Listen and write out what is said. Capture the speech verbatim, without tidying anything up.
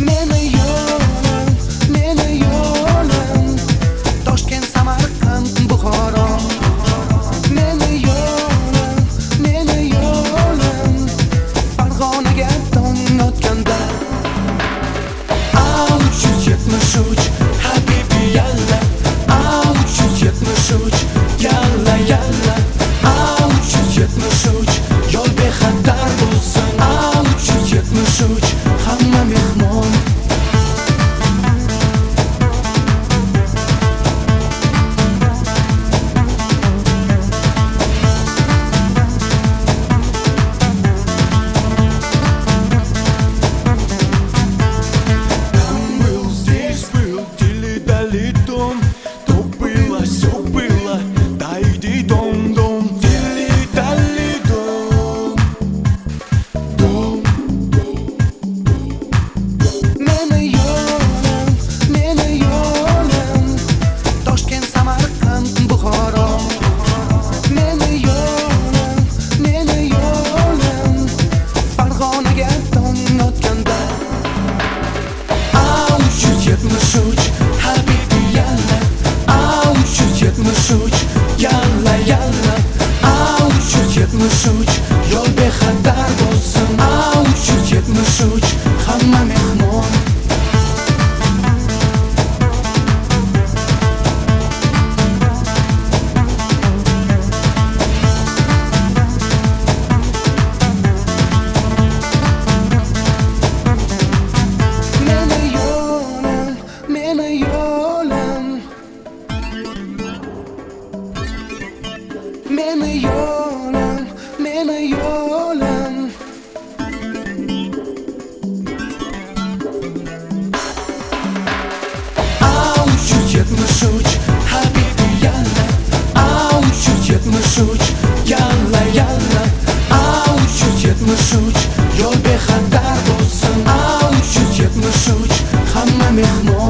Meni yo'lim, meni yo'lim, Toshkent, Samarqand, Buxoro. Meni yo'lim, meni yo'lim, Farg'onaga tong otganda. A uch yuz yetmish uch habibi yalla, A uch yuz yetmish uch yalla yalla, A uch yuz yetmish uch yo'l bexatar bo'lsin, A uch yuz yetmish uch hamma mehmon. Yalla yalla, A uch yuz yetmish uch yo'l bexatar bo'lsin, A uch yuz yetmish uch hamma mehmon. Meni yo'lim, meni yo'lim, Meni yo'lim, meni yo'lim, A uch yuz yetmish uch habibi yalla, A uch yuz yetmish uch yalla yalla, A uch yuz yetmish uch yo'l bexatar bo'lsin, A uch yuz yetmish uch hamma mehmon.